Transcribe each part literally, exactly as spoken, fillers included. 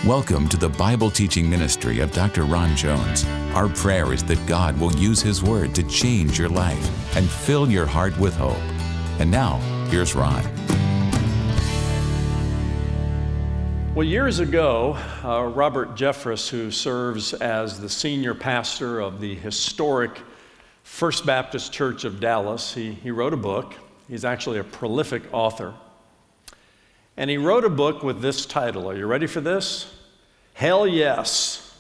Welcome to the Bible teaching ministry of Doctor Ron Jones. Our prayer is that God will use His Word to change your life and fill your heart with hope. And now, here's Ron. Well, years ago, uh, Robert Jeffress, who serves as the senior pastor of the historic First Baptist Church of Dallas, he, he wrote a book. He's actually a prolific author. And he wrote a book with this title. Are you ready for this? Hell Yes.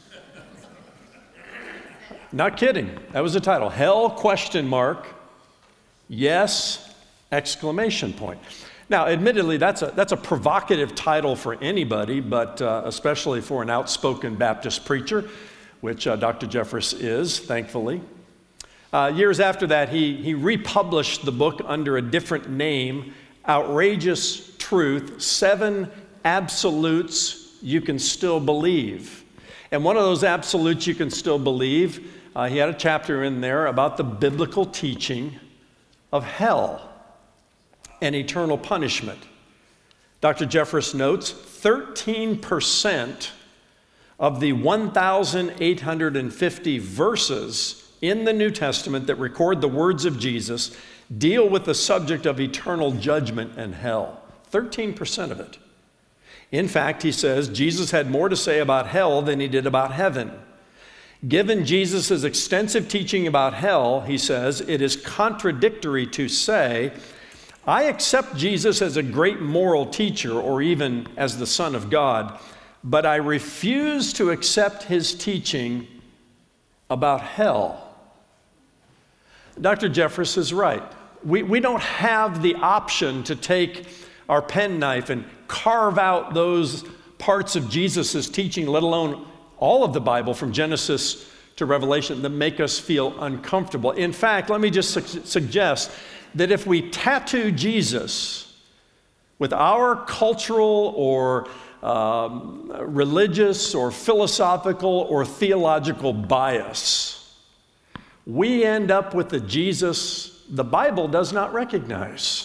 Not kidding. That was the title. Hell question mark, yes exclamation point. Now, admittedly, that's a that's a provocative title for anybody, but uh, especially for an outspoken Baptist preacher, which uh, Doctor Jeffress is, thankfully. Uh, years after that, he he republished the book under a different name, Outrageous Truth, Seven Absolutes You Can Still Believe. And one of those absolutes you can still believe, uh, he had a chapter in there about the biblical teaching of hell and eternal punishment. Doctor Jeffress notes, thirteen percent of the one thousand eight hundred fifty verses in the New Testament that record the words of Jesus deal with the subject of eternal judgment and hell. thirteen percent of it. In fact, he says, Jesus had more to say about hell than he did about heaven. Given Jesus' extensive teaching about hell, he says, it is contradictory to say, I accept Jesus as a great moral teacher or even as the Son of God, but I refuse to accept his teaching about hell. Doctor Jeffress is right. We, we don't have the option to take our penknife and carve out those parts of Jesus' teaching, let alone all of the Bible from Genesis to Revelation, that make us feel uncomfortable. In fact, let me just su- suggest that if we tattoo Jesus with our cultural or um, religious or philosophical or theological bias, we end up with the Jesus the Bible does not recognize.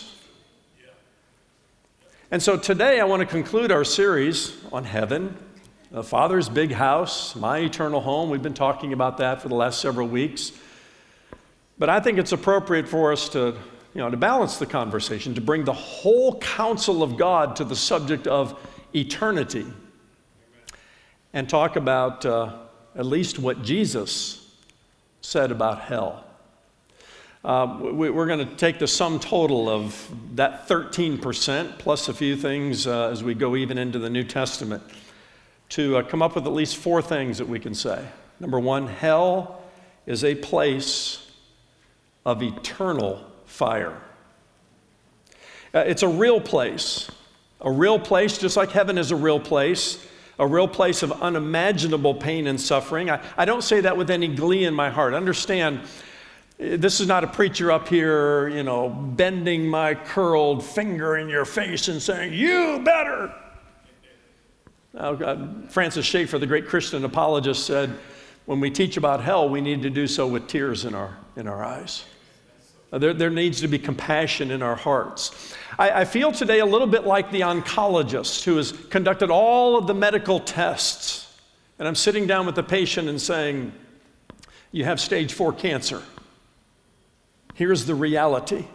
And so today I want to conclude our series on heaven, the Father's big house, my eternal home. We've been talking about that for the last several weeks. But I think it's appropriate for us to, you know, to balance the conversation, to bring the whole counsel of God to the subject of eternity and talk about uh, at least what Jesus said about hell. Uh, we, we're going to take the sum total of that thirteen percent plus a few things uh, as we go even into the New Testament to uh, come up with at least four things that we can say. Number one, hell is a place of eternal fire. Uh, it's a real place, a real place just like heaven is a real place, a real place of unimaginable pain and suffering. I, I don't say that with any glee in my heart. Understand, this is not a preacher up here, you know, bending my curled finger in your face and saying, you better. Now, uh, Francis Schaeffer, the great Christian apologist, said, when we teach about hell, we need to do so with tears in our, in our eyes. Uh, there, there needs to be compassion in our hearts. I, I feel today a little bit like the oncologist who has conducted all of the medical tests. And I'm sitting down with the patient and saying, you have stage four cancer. Here's the reality.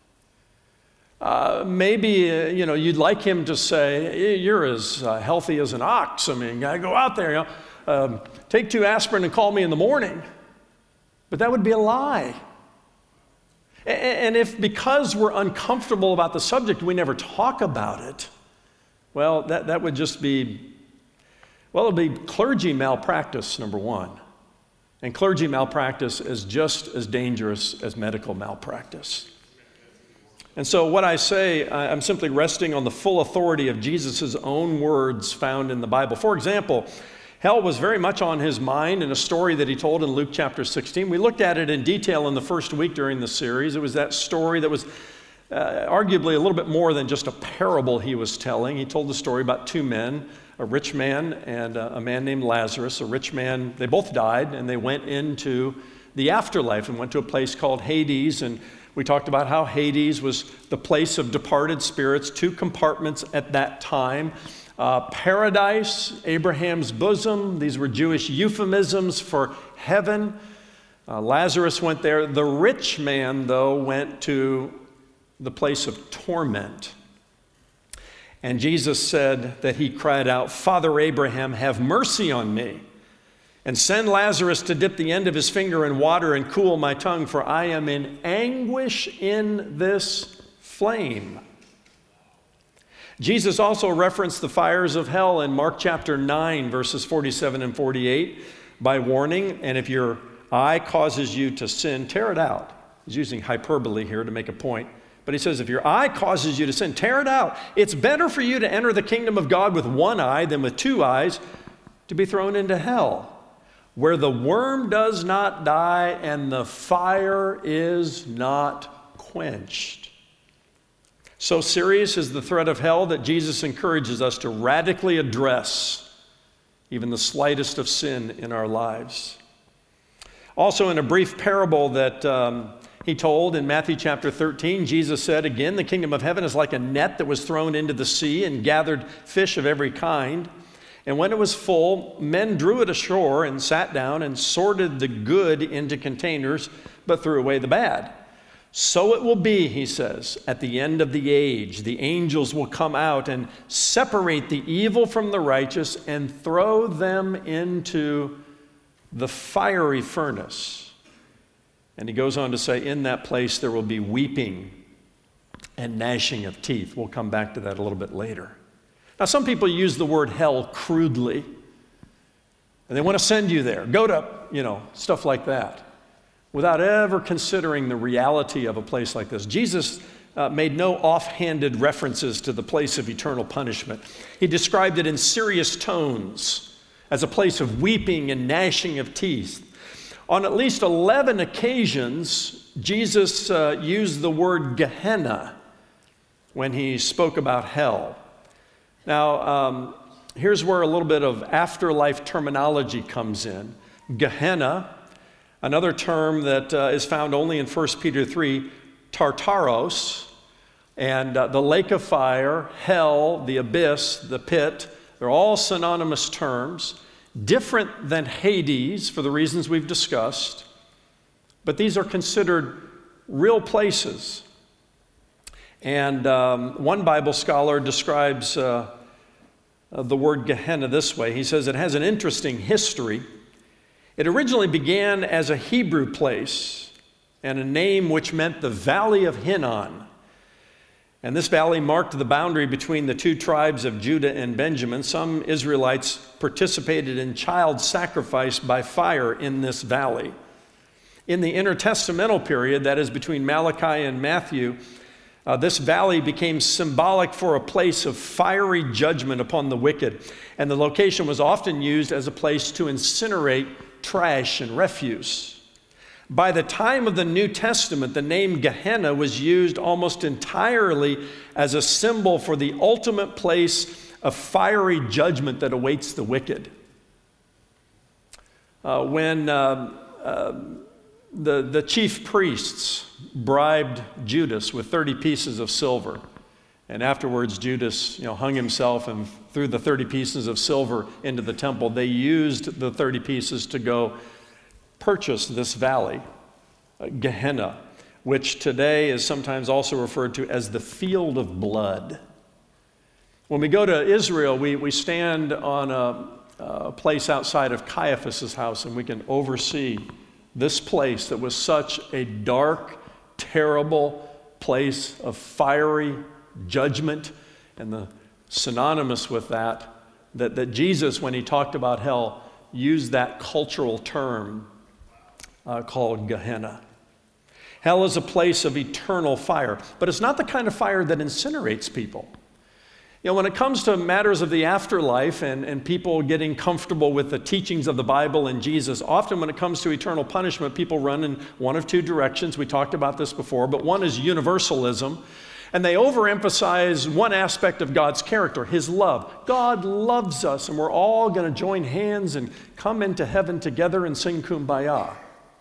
Uh, maybe, uh, you know, you'd like him to say, you're as uh, healthy as an ox. I mean, I go out there, you know, um, take two aspirin and call me in the morning. But that would be a lie. And, and if because we're uncomfortable about the subject, we never talk about it, well, that, that would just be, well, it'd be clergy malpractice, number one. And clergy malpractice is just as dangerous as medical malpractice. And so what I say, I'm simply resting on the full authority of Jesus' own words found in the Bible. For example, hell was very much on his mind in a story that he told in Luke chapter sixteen. We looked at it in detail in the first week during the series. It was that story that was uh, arguably a little bit more than just a parable he was telling. He told the story about two men, a rich man and a man named Lazarus. A rich man, they both died, and they went into the afterlife and went to a place called Hades. And we talked about how Hades was the place of departed spirits, two compartments at that time. Uh, paradise, Abraham's bosom. These were Jewish euphemisms for heaven. Uh, Lazarus went there. The rich man, though, went to the place of torment. And Jesus said that he cried out, "Father Abraham, have mercy on me, and send Lazarus to dip the end of his finger in water and cool my tongue, for I am in anguish in this flame." Jesus also referenced the fires of hell in Mark chapter nine, verses forty-seven and forty-eight, by warning, "And if your eye causes you to sin, tear it out." He's using hyperbole here to make a point. But he says, if your eye causes you to sin, tear it out. It's better for you to enter the kingdom of God with one eye than with two eyes to be thrown into hell, where the worm does not die and the fire is not quenched. So serious is the threat of hell that Jesus encourages us to radically address even the slightest of sin in our lives. Also, in a brief parable that um, he told in Matthew chapter thirteen, Jesus said, again, the kingdom of heaven is like a net that was thrown into the sea and gathered fish of every kind. And when it was full, men drew it ashore and sat down and sorted the good into containers, but threw away the bad. So it will be, he says, at the end of the age. The angels will come out and separate the evil from the righteous and throw them into the fiery furnace. And he goes on to say, in that place there will be weeping and gnashing of teeth. We'll come back to that a little bit later. Now, some people use the word hell crudely, and they want to send you there. Go to, you know, stuff like that, without ever considering the reality of a place like this. Jesus uh, made no offhanded references to the place of eternal punishment. He described it in serious tones as a place of weeping and gnashing of teeth. On at least eleven occasions, Jesus uh, used the word Gehenna when he spoke about hell. Now, um, here's where a little bit of afterlife terminology comes in. Gehenna, another term that uh, is found only in First Peter three, Tartaros, and uh, the lake of fire, hell, the abyss, the pit, they're all synonymous terms. Different than Hades for the reasons we've discussed, but these are considered real places. And um, one Bible scholar describes uh, uh, the word Gehenna this way. He says it has an interesting history. It originally began as a Hebrew place and a name which meant the Valley of Hinnom. And this valley marked the boundary between the two tribes of Judah and Benjamin. Some Israelites participated in child sacrifice by fire in this valley. In the intertestamental period, that is between Malachi and Matthew, uh, this valley became symbolic for a place of fiery judgment upon the wicked. And the location was often used as a place to incinerate trash and refuse. By the time of the New Testament, the name Gehenna was used almost entirely as a symbol for the ultimate place of fiery judgment that awaits the wicked. Uh, when uh, uh, the, the chief priests bribed Judas with thirty pieces of silver, and afterwards Judas you know, hung himself and threw the thirty pieces of silver into the temple, they used the thirty pieces to go purchase this valley, uh, Gehenna, which today is sometimes also referred to as the field of blood. When we go to Israel, we, we stand on a, a place outside of Caiaphas' house, and we can oversee this place that was such a dark, terrible place of fiery judgment, and the synonymous with that, that, that Jesus, when he talked about hell, used that cultural term Uh, called Gehenna. Hell is a place of eternal fire, but it's not the kind of fire that incinerates people. You know, when it comes to matters of the afterlife and, and people getting comfortable with the teachings of the Bible and Jesus, often when it comes to eternal punishment, people run in one of two directions. We talked about this before, but one is universalism, and they overemphasize one aspect of God's character, his love. God loves us, and we're all going to join hands and come into heaven together and sing Kumbaya.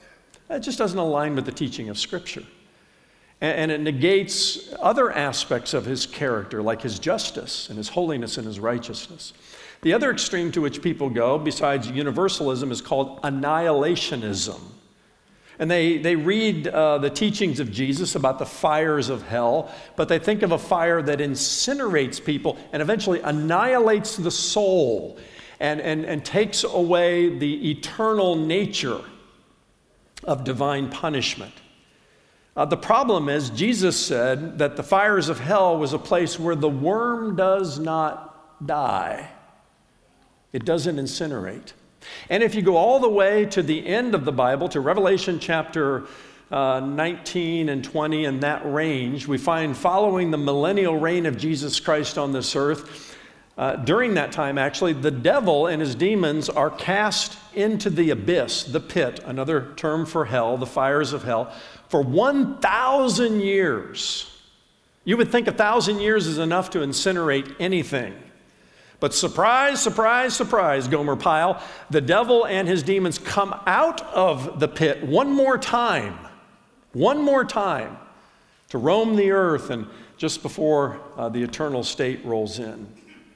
That just doesn't align with the teaching of Scripture. And it negates other aspects of his character, like his justice and his holiness and his righteousness. The other extreme to which people go, besides universalism, is called annihilationism. And they, they read uh, the teachings of Jesus about the fires of hell, but they think of a fire that incinerates people and eventually annihilates the soul and, and, and takes away the eternal nature of divine punishment. Uh, the problem is, Jesus said that the fires of hell was a place where the worm does not die. It doesn't incinerate. And if you go all the way to the end of the Bible, to Revelation chapter uh, nineteen and twenty, in that range, we find following the millennial reign of Jesus Christ on this earth, uh, during that time actually, the devil and his demons are cast into the abyss, the pit, another term for hell, the fires of hell, for one thousand years. You would think a thousand years is enough to incinerate anything. But surprise, surprise, surprise, Gomer Pyle, the devil and his demons come out of the pit one more time, one more time, to roam the earth and just before uh, the eternal state rolls in.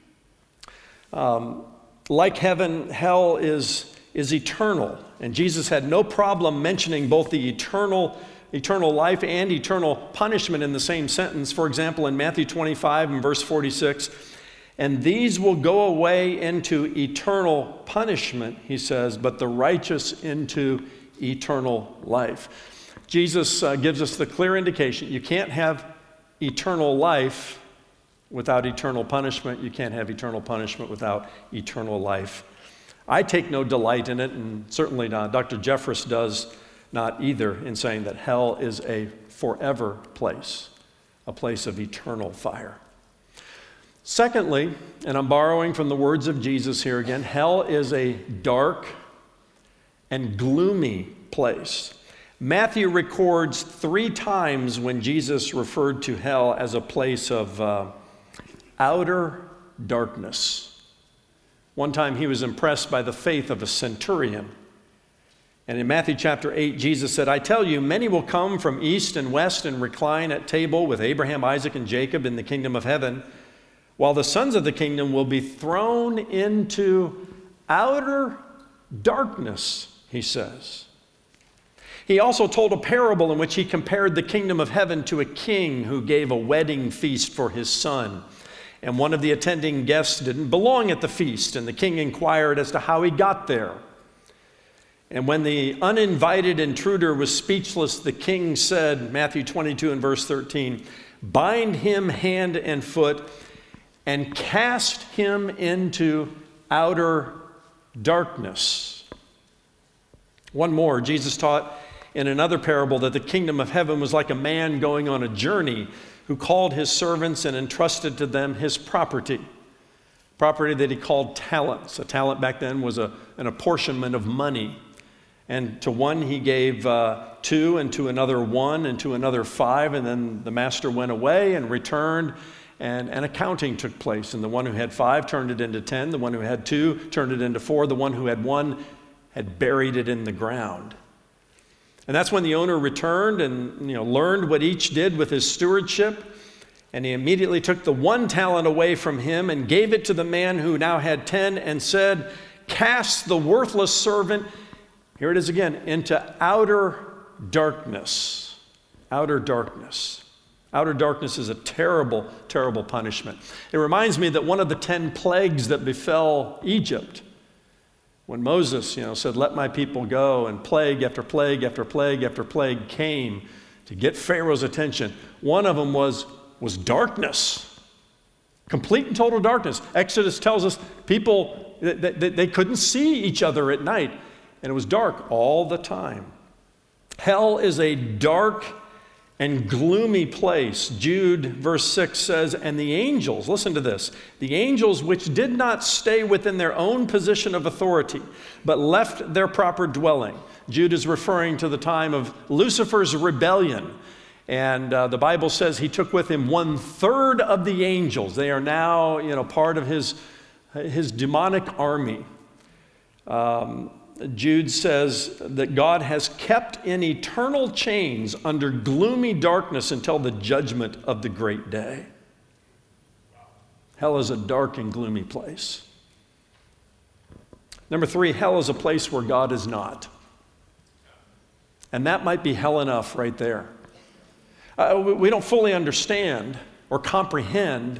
Um, like heaven, hell is, is eternal. And Jesus had no problem mentioning both the eternal eternal life and eternal punishment in the same sentence. For example, in Matthew twenty-five and verse forty-six, and these will go away into eternal punishment, he says, but the righteous into eternal life. Jesus uh, gives us the clear indication you can't have eternal life without eternal punishment. You can't have eternal punishment without eternal life. I take no delight in it, and certainly not. Doctor Jeffress does not either, in saying that hell is a forever place, a place of eternal fire. Secondly, and I'm borrowing from the words of Jesus here again, hell is a dark and gloomy place. Matthew records three times when Jesus referred to hell as a place of uh, outer darkness. One time he was impressed by the faith of a centurion. And in Matthew chapter eight, Jesus said, I tell you, many will come from east and west and recline at table with Abraham, Isaac, and Jacob in the kingdom of heaven, while the sons of the kingdom will be thrown into outer darkness, he says. He also told a parable in which he compared the kingdom of heaven to a king who gave a wedding feast for his son. And one of the attending guests didn't belong at the feast, and the king inquired as to how he got there. And when the uninvited intruder was speechless, the king said, Matthew twenty-two and verse thirteen, bind him hand and foot and cast him into outer darkness. One more, Jesus taught in another parable that the kingdom of heaven was like a man going on a journey who called his servants and entrusted to them his property. Property that he called talents. A talent back then was a, an apportionment of money. And to one he gave uh, two, and to another one, and to another five, and then the master went away and returned, and an accounting took place. And the one who had five turned it into ten, the one who had two turned it into four, the one who had one had buried it in the ground. And that's when the owner returned and you know learned what each did with his stewardship, and he immediately took the one talent away from him and gave it to the man who now had ten and said, cast the worthless servant, here it is again, into outer darkness. Outer darkness. Outer darkness is a terrible, terrible punishment. It reminds me that one of the ten plagues that befell Egypt, when Moses, you know, said, let my people go, and plague after plague after plague after plague came to get Pharaoh's attention. One of them was, was darkness. Complete and total darkness. Exodus tells us people, they, they, they couldn't see each other at night. And it was dark all the time. Hell is a dark and gloomy place. Jude, verse six says, and the angels, listen to this, the angels which did not stay within their own position of authority, but left their proper dwelling. Jude is referring to the time of Lucifer's rebellion. And uh, the Bible says he took with him one third of the angels. They are now, you know, part of his, his demonic army. Um, Jude says that God has kept in eternal chains under gloomy darkness until the judgment of the great day. Hell is a dark and gloomy place. Number three, hell is a place where God is not. And that might be hell enough right there. Uh, we don't fully understand or comprehend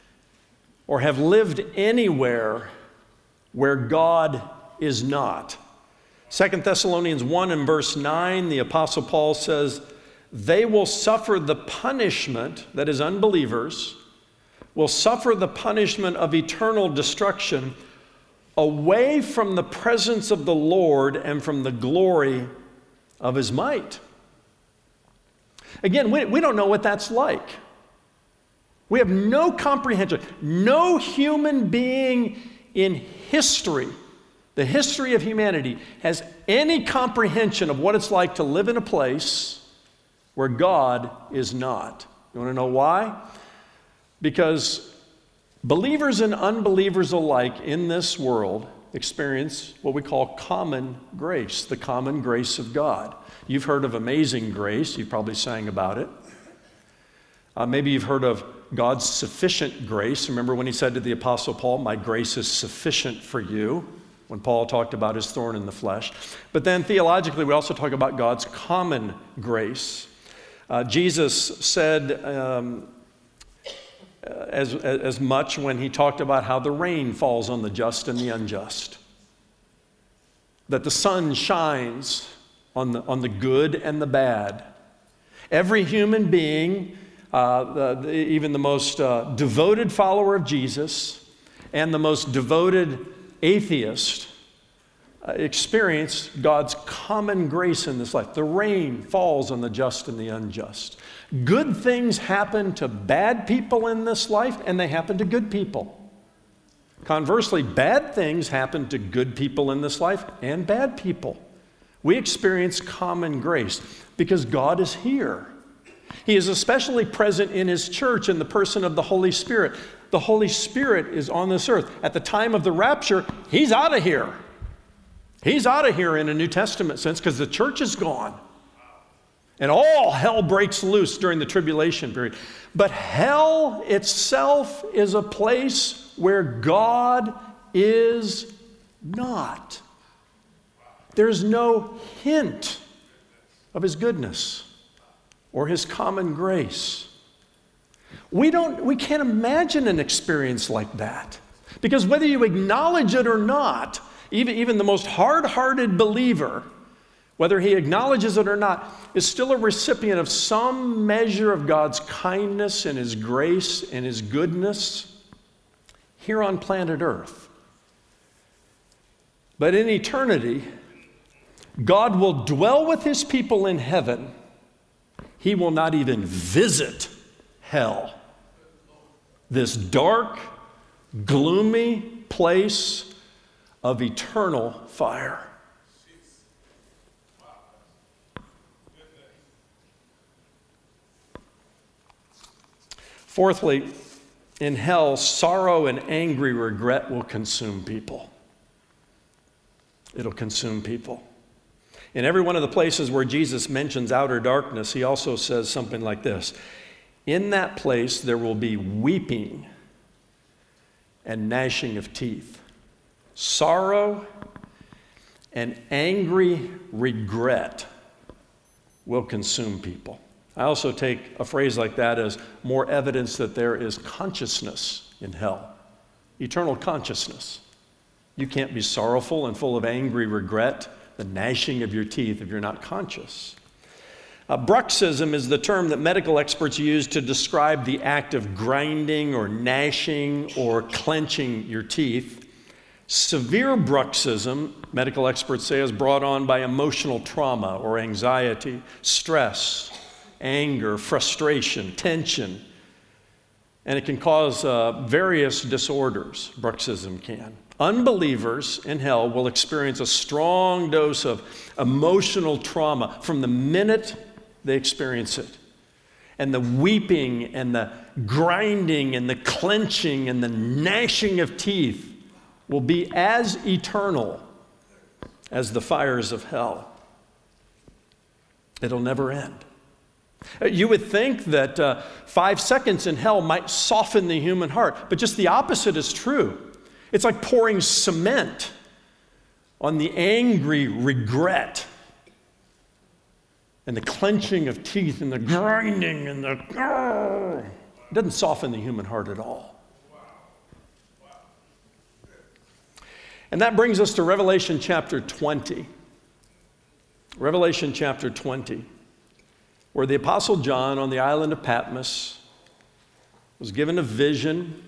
or have lived anywhere where God is not. Second Thessalonians one and verse nine, the Apostle Paul says, they will suffer the punishment, that is unbelievers, will suffer the punishment of eternal destruction away from the presence of the Lord and from the glory of his might. Again, we, we don't know what that's like. We have no comprehension. No human being in history, the history of humanity, has any comprehension of what it's like to live in a place where God is not. You want to know why? Because believers and unbelievers alike in this world experience what we call common grace, the common grace of God. You've heard of amazing grace. You probably sang about it. Uh, maybe you've heard of God's sufficient grace. Remember when he said to the Apostle Paul, my grace is sufficient for you, when Paul talked about his thorn in the flesh. But then theologically, we also talk about God's common grace. Uh, Jesus said um, as, as much when he talked about how the rain falls on the just and the unjust, that the sun shines on the, on the good and the bad. Every human being, uh, the, even the most uh, devoted follower of Jesus and the most devoted atheist, uh, experience God's common grace in this life. The rain falls on the just and the unjust. Good things happen to bad people in this life, and they happen to good people. Conversely, bad things happen to good people in this life and bad people. We experience common grace because God is here. He is especially present in his church in the person of the Holy Spirit. The Holy Spirit is on this earth. At the time of the rapture, he's out of here. He's out of here in a New Testament sense because the church is gone. And all hell breaks loose during the tribulation period. But hell itself is a place where God is not. There's no hint of his goodness or his common grace. We don't, we can't imagine an experience like that. Because whether you acknowledge it or not, even, even the most hard-hearted believer, whether he acknowledges it or not, is still a recipient of some measure of God's kindness and his grace and his goodness here on planet Earth. But in eternity, God will dwell with his people in heaven. He will not even visit hell, this dark, gloomy place of eternal fire. Fourthly, in hell, sorrow and angry regret will consume people. It'll consume people. In every one of the places where Jesus mentions outer darkness, he also says something like this. In that place, there will be weeping and gnashing of teeth. Sorrow and angry regret will consume people. I also take a phrase like that as more evidence that there is consciousness in hell, eternal consciousness. You can't be sorrowful and full of angry regret, the gnashing of your teeth, if you're not conscious. Uh, bruxism is the term that medical experts use to describe the act of grinding or gnashing or clenching your teeth. Severe bruxism, medical experts say, is brought on by emotional trauma or anxiety, stress, anger, frustration, tension, and it can cause uh, various disorders. Bruxism can. Unbelievers in hell will experience a strong dose of emotional trauma from the minute they experience it. And the weeping and the grinding and the clenching and the gnashing of teeth will be as eternal as the fires of hell. It'll never end. You would think that uh, five seconds in hell might soften the human heart, but just the opposite is true. It's like pouring cement on the angry regret and the clenching of teeth and the grinding and the... It doesn't soften the human heart at all. And that brings us to Revelation chapter twenty. Revelation chapter twenty, where the Apostle John on the island of Patmos was given a vision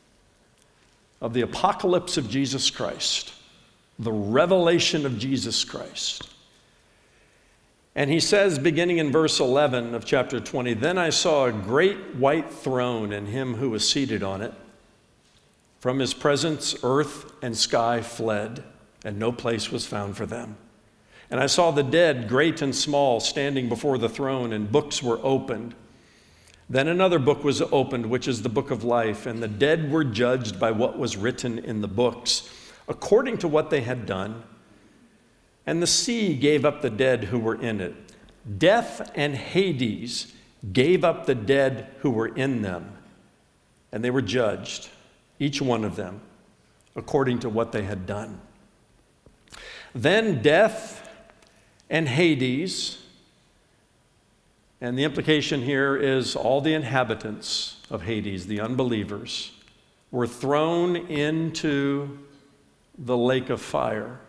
of the apocalypse of Jesus Christ, the revelation of Jesus Christ. And he says, beginning in verse eleven of chapter twenty, "Then I saw a great white throne and him who was seated on it. From his presence, earth and sky fled, and no place was found for them. And I saw the dead, great and small, standing before the throne, and books were opened. Then another book was opened, which is the book of life, and the dead were judged by what was written in the books, according to what they had done. And the sea gave up the dead who were in it. Death and Hades gave up the dead who were in them, and they were judged, each one of them, according to what they had done. Then death and Hades, and the implication here is all the inhabitants of Hades, the unbelievers, were thrown into the lake of fire.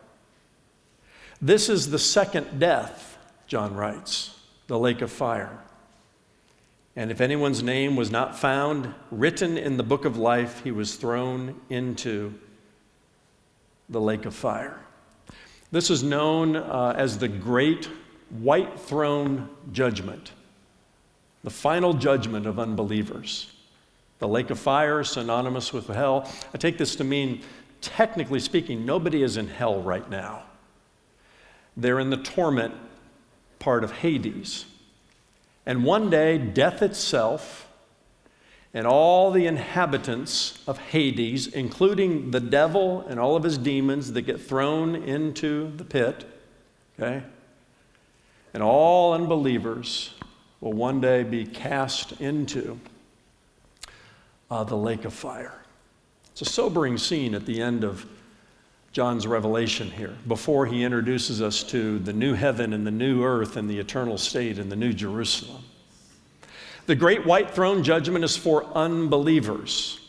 This is the second death, John writes, the lake of fire. And if anyone's name was not found written in the book of life, he was thrown into the lake of fire. This is known uh, as the Great White Throne Judgment, the final judgment of unbelievers. The lake of fire, synonymous with hell. I take this to mean, technically speaking, nobody is in hell right now. They're in the torment part of Hades. And one day, death itself and all the inhabitants of Hades, including the devil and all of his demons that get thrown into the pit, okay, and all unbelievers will one day be cast into uh, the lake of fire. It's a sobering scene at the end of John's revelation here, before he introduces us to the new heaven and the new earth and the eternal state and the new Jerusalem. The great white throne judgment is for unbelievers.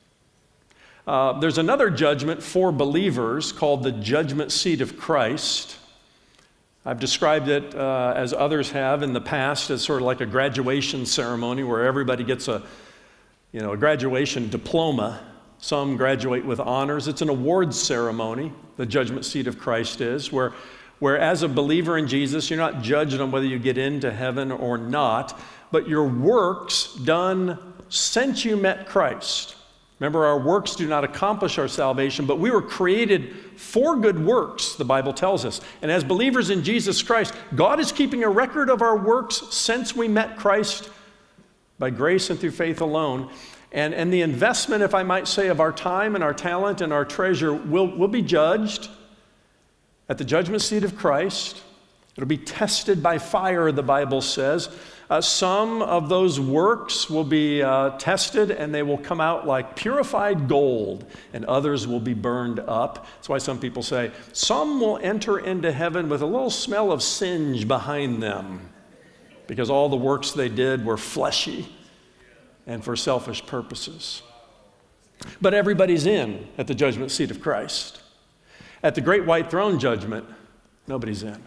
Uh, there's another judgment for believers called the judgment seat of Christ. I've described it uh, as others have in the past as sort of like a graduation ceremony where everybody gets a, you know, a graduation diploma. Some graduate with honors. It's an awards ceremony, the judgment seat of Christ is, where, where as a believer in Jesus, you're not judged on whether you get into heaven or not, but your works done since you met Christ. Remember, our works do not accomplish our salvation, but we were created for good works, the Bible tells us. And as believers in Jesus Christ, God is keeping a record of our works since we met Christ by grace and through faith alone. And, and the investment, if I might say, of our time and our talent and our treasure will, will be judged at the judgment seat of Christ. It'll be tested by fire, the Bible says. Uh, some of those works will be uh, tested and they will come out like purified gold, and others will be burned up. That's why some people say some will enter into heaven with a little smell of singe behind them because all the works they did were fleshy and for selfish purposes. But everybody's in at the judgment seat of Christ. At the great white throne judgment, nobody's in.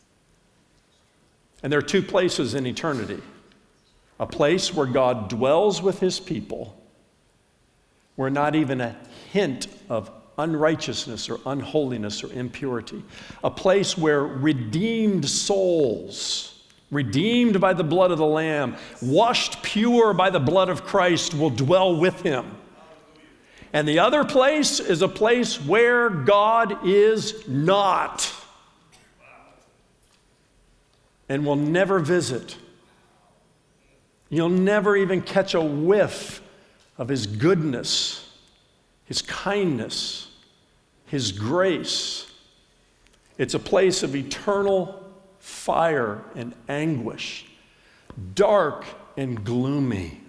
And there are two places in eternity. A place where God dwells with his people, where not even a hint of unrighteousness or unholiness or impurity. A place where redeemed souls, redeemed by the blood of the Lamb, washed pure by the blood of Christ, will dwell with him. And the other place is a place where God is not and will never visit. You'll never even catch a whiff of his goodness, his kindness, his grace. It's a place of eternal fire and anguish, dark and gloomy.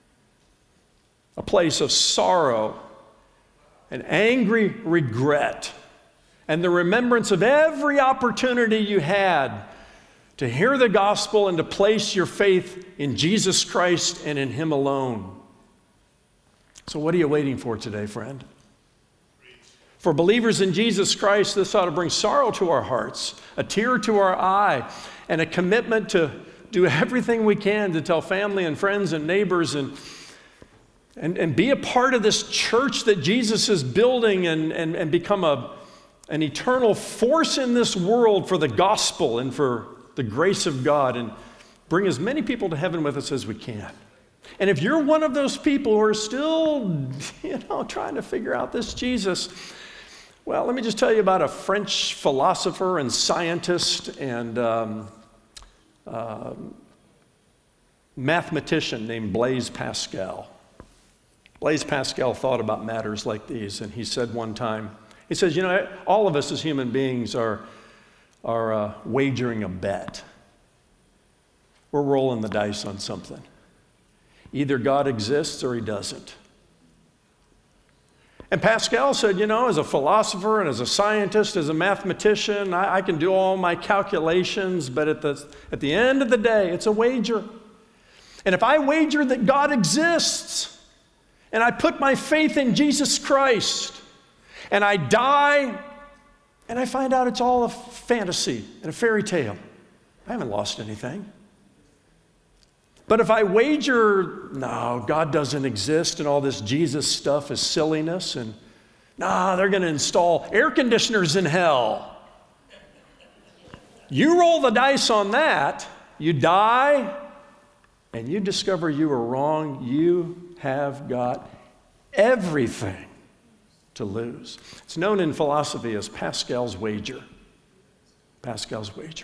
A place of sorrow and angry regret, and the remembrance of every opportunity you had to hear the gospel and to place your faith in Jesus Christ and in Him alone. So what are you waiting for today, friend? For believers in Jesus Christ, this ought to bring sorrow to our hearts, a tear to our eye, and a commitment to do everything we can to tell family and friends and neighbors and, and, and be a part of this church that Jesus is building and, and, and become a, an eternal force in this world for the gospel and for the grace of God, and bring as many people to heaven with us as we can. And if you're one of those people who are still, you know, trying to figure out this Jesus, well, let me just tell you about a French philosopher and scientist and um, uh, mathematician named Blaise Pascal. Blaise Pascal thought about matters like these, and he said one time, he says, you know, all of us as human beings are, are uh, wagering a bet. We're rolling the dice on something. Either God exists or He doesn't. And Pascal said, you know, as a philosopher and as a scientist, as a mathematician, I, I can do all my calculations, but at the, at the end of the day, it's a wager. And if I wager that God exists, and I put my faith in Jesus Christ, and I die, and I find out it's all a fantasy and a fairy tale, I haven't lost anything. But if I wager, no, God doesn't exist and all this Jesus stuff is silliness, and nah, they're going to install air conditioners in hell. You roll the dice on that, you die, and you discover you were wrong. You have got everything to lose. It's known in philosophy as Pascal's wager. Pascal's wager.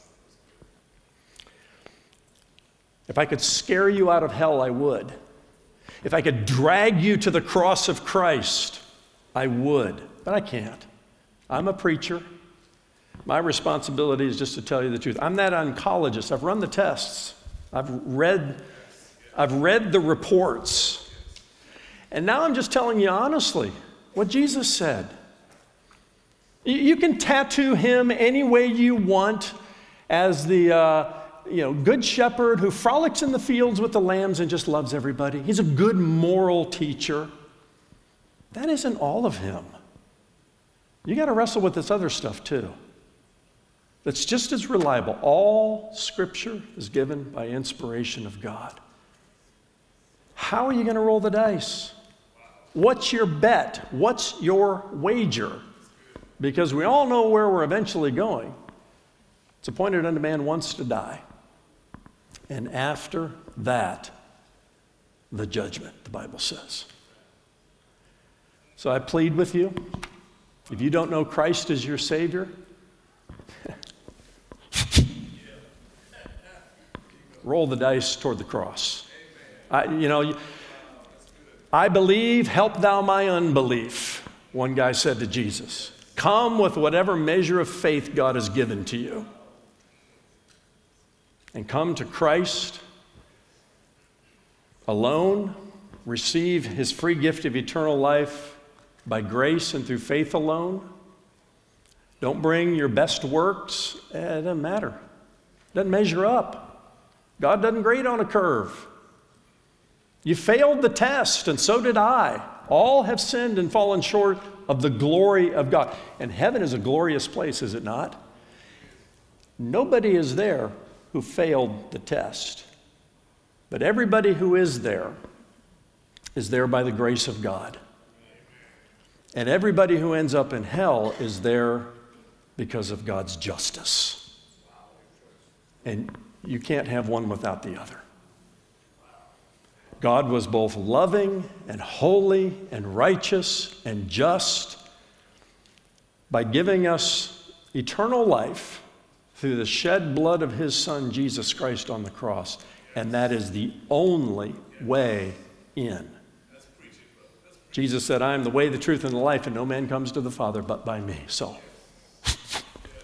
If I could scare you out of hell, I would. If I could drag you to the cross of Christ, I would. But I can't. I'm a preacher. My responsibility is just to tell you the truth. I'm that oncologist. I've run the tests. I've read, I've read the reports. And now I'm just telling you honestly what Jesus said. You can tattoo Him any way you want as the... Uh, you know, good shepherd who frolics in the fields with the lambs and just loves everybody. He's a good moral teacher. That isn't all of Him. You got to wrestle with this other stuff too. That's just as reliable. All Scripture is given by inspiration of God. How are you going to roll the dice? What's your bet? What's your wager? Because we all know where we're eventually going. It's appointed unto man once to die. And after that, the judgment, the Bible says. So I plead with you, if you don't know Christ as your Savior, roll the dice toward the cross. I, you know, I believe, help thou my unbelief, one guy said to Jesus. Come with whatever measure of faith God has given to you. And come to Christ alone, receive His free gift of eternal life by grace and through faith alone. Don't bring your best works. It doesn't matter. It doesn't measure up. God doesn't grade on a curve. You failed the test, and so did I. All have sinned and fallen short of the glory of God. And heaven is a glorious place, is it not? Nobody is there who failed the test. But everybody who is there is there by the grace of God. And everybody who ends up in hell is there because of God's justice. And you can't have one without the other. God was both loving and holy and righteous and just by giving us eternal life through the shed blood of His Son, Jesus Christ, on the cross. And that is the only way in. Jesus said, I am the way, the truth, and the life, and no man comes to the Father but by me. So,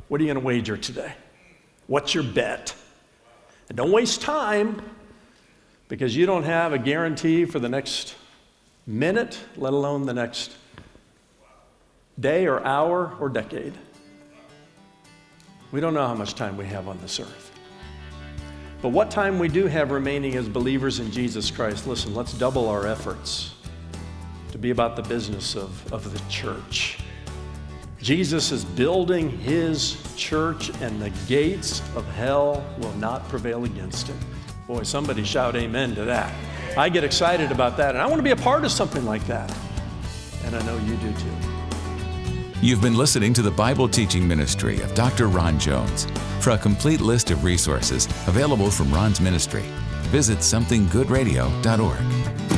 What are you going to wager today? What's your bet? And don't waste time, because you don't have a guarantee for the next minute, let alone the next day or hour or decade. We don't know how much time we have on this earth. But what time we do have remaining as believers in Jesus Christ, listen, let's double our efforts to be about the business of, of the church. Jesus is building his church, and the gates of hell will not prevail against it. Boy, somebody shout amen to that. I get excited about that, and I want to be a part of something like that. And I know you do too. You've been listening to the Bible teaching ministry of Doctor Ron Jones. For a complete list of resources available from Ron's ministry, visit something good radio dot org.